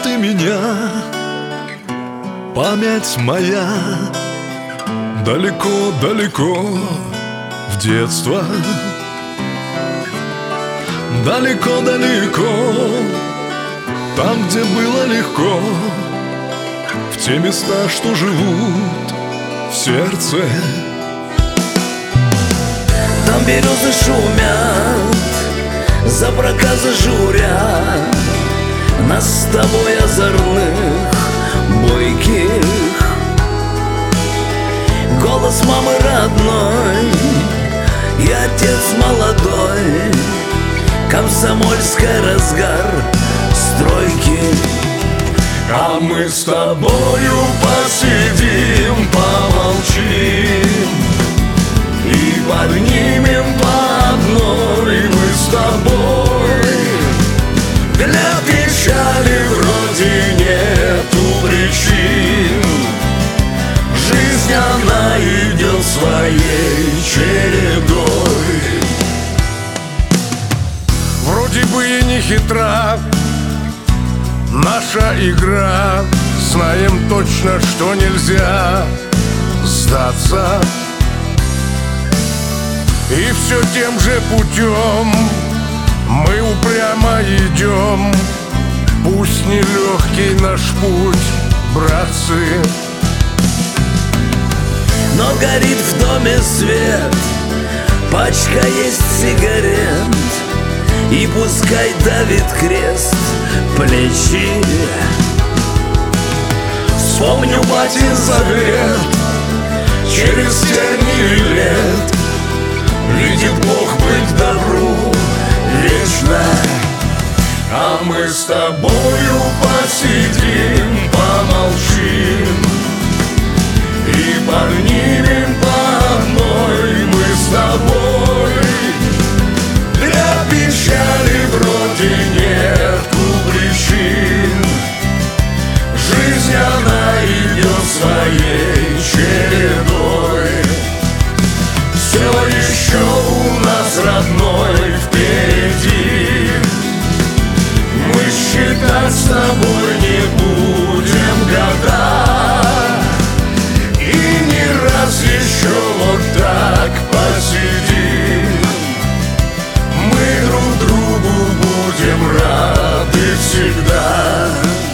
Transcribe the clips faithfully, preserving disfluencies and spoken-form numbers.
ты меня, память моя, далеко-далеко в детство. Далеко-далеко, там, где было легко, в те места, что живут в сердце. Там березы шумят, за проказы журят нас с тобой озорных, бойких. Голос мамы родной и отец молодой, комсомольский разгар стройки. А мы с тобою посидим, помолчим и поднимем по одной. Мы с тобой для печали вроде нету причин. Жизнь она идет своей чередой. Вроде бы и не хитра наша игра, знаем точно, что нельзя сдаться. И все тем же путем мы упрямо идем. Пусть нелегкий наш путь, братцы, но горит в доме свет, пачка есть сигарет, и пускай давит крест плечи. вспомню батин завет, через тернии лет видит Бог быть добру вечно. А мы с тобою посидим, помолчим и поднимем по одной. Мы с тобой для печали вроде нету причин. Жизнь она идет своей чередой. Все еще у нас, родной, впереди. Мы считать с тобой не будем года, и не раз еще вот так посидим. Мы друг другу будем рады всегда.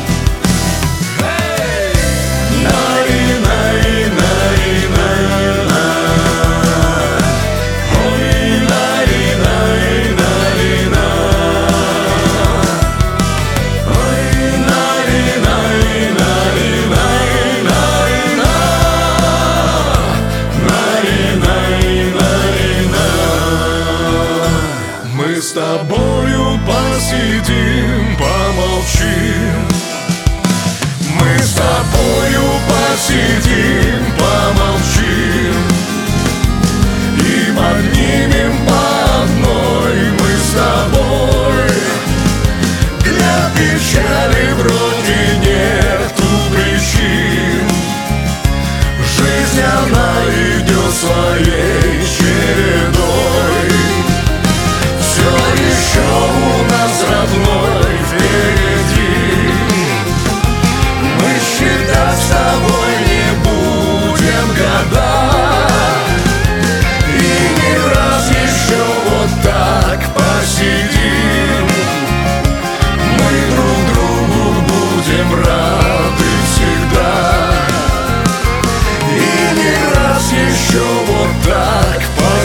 Мы с тобою посидим, помолчим. Мы с тобою посидим, помолчим и поднимем по одной. Мы с тобой для печали вроде нету причин. Жизнь она идет своей чередой. Еще у нас, родной, впереди. Мы считать с тобой не будем года, и не раз еще вот так посидим. Мы друг другу будем рады всегда, и не раз еще вот так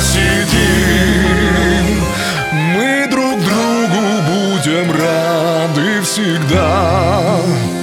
посидим. Мы друг другу будем рады всегда.